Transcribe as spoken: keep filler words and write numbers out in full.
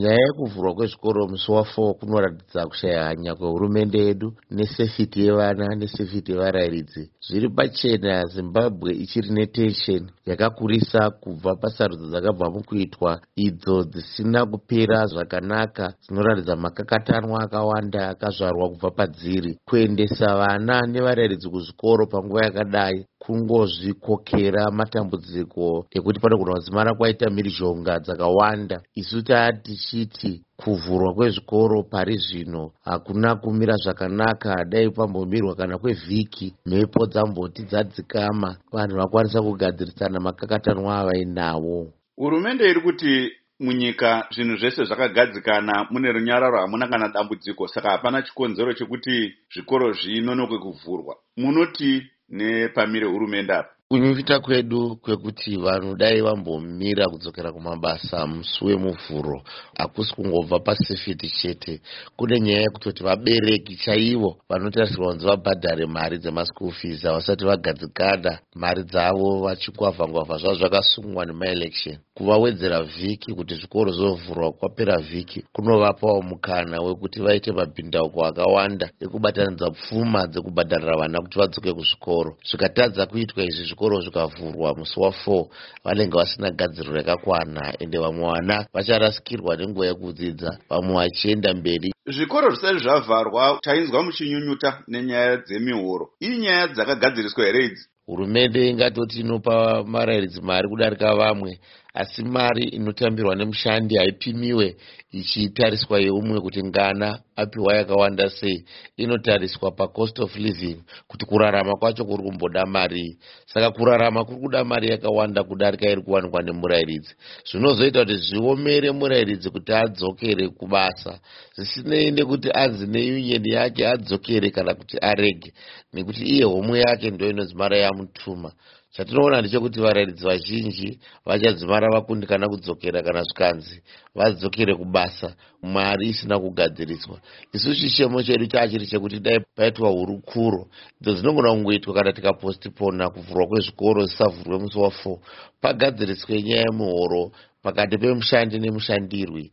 Nyaya yekuvhurwa kwezvikoro musi wa four kunoratidza kushaya hanya kwehurumende yedu nesefiti yevana nesefiti yevarairidzi. Zviri pachena Zimbabwe ichiri netensheni yakakurisa kubva pasarudzo dzakabva mukuitwa idzo dzisina kupera zvakanaka, dzinoratidza makakatanwa akawanda akazvarwa kubva padziri. Kuendesa vana nevarairidzi kuzvikoro panguva yakadai kungozvikokera matambudziko ekuti panogona kuzimara kwaita mhirizhonga dzakawanda. Isu tati tichiti kuvhurwa kwezvikoro pari zvino hakuna kumira zvakanaka. Dai pambomirwa kana kwevhiki mhepo dzamboti dzadzikama, vanhu vakwanisa kugadzirisana makakatanwa avainawo. Hurumende iri kuti munyika zvinhu zvese zvakagadzikana, mune runyararo, hamuna kana dambudziko, saka hapana chikonzero chekuti zvikoro zvinonokwe kuvhurwa. Munoti nepamire hurumende apa? Kunyunyuta kwedu kwekuti vanhu dai vambomira kudzokera kumabasa musi wemuvhuro hakusi kungobva pasefiti chete. Kune nyaya yekutoti vabereki chaivo vanotarisirwa kunzi vabhadhare mari dzemaschool fees havasati vagadzikana mari dzavo vachingwavha-ngwavha zvavo zvakasungwa nemaelection. Kuvawedzera vhiki kuti zvikoro zvovhurwa kwapera vhiki kunovapawo mukana wekuti vaite mabhindauko akawanda ekubatanidza pfuma dzekubhadharira vana kuti vadzoke kuzvikoro. Zvikatadza kuitwa izvi zvikoro zvikavhurwa musi wa four vanenge vasina gadziriro yakakwana, ende vamwe vana vacharasikirwa nenguva yekudzidza, vamwe vachienda mberi. Zvikoro zvisati zvavharwa tainzwa muchinyunyuta nenyaya dzemihoro. Iri nyaya dzakagadziriswa here idzi? Hurumende ingatoti inopa marairidzi mari kudarika vamwe, asi mari inotambirwa nemushandi haipimiwe ichitariswa yeumwe kuti ngana apiwa yakawanda sei. Inotariswa pacost of living kuti kurarama kwacho kuri kumboda mari. Saka kurarama kuri kuda mari yakawanda kudarika iri kuwanikwa nemurairidzi. Zvinozoita kuti zviomere murairidzi kuti adzokere kubasa, zvisinei nekuti anzi neunion yake adzokere kana kuti arege, nekuti iye homwe yake ndio inozimara yamutuma. Chatinoona ndechekuti varairidzi vazhinji vachadzimara vakundikana kudzokera kana zvikanzi vadzokere kubasa, mari isina kugadziriswa. Isu chichemo chedu chachiri chekuti dai paitwa hurukuro idzo dzinogona kungoitwa kana tikapostipona kuvhurwa kwezvikoro zisavhurwe musi wa four, pagadziriswe nyaya yemuhoro pakati pemushandi nemushandirwi.